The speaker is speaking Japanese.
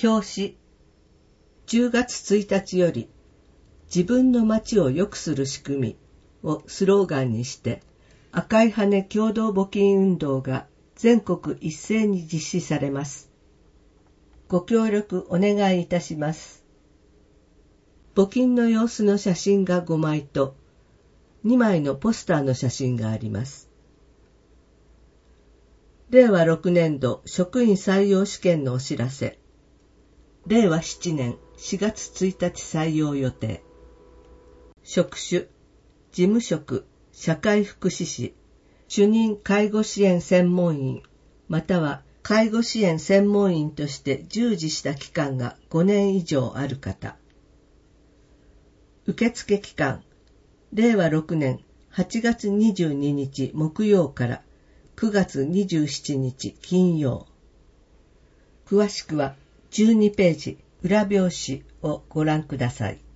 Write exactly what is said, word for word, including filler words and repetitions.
表紙。じゅうがつついたちより自分の街を良くする仕組みをスローガンにして赤い羽共同募金運動が全国一斉に実施されます。ご協力お願いいたします。募金の様子の写真がごまいとにまいのポスターの写真があります。れいわろくねんど職員採用試験のお知らせ。れいわななねんしがつついたち採用予定。職種、事務職、社会福祉士、主任介護支援専門員、または介護支援専門員として従事した期間がごねん以上ある方。受付期間、れいわろくねんはちがつにじゅうににち木曜からくがつにじゅうしちにち金曜。詳しくはじゅうにページ裏表紙をご覧ください。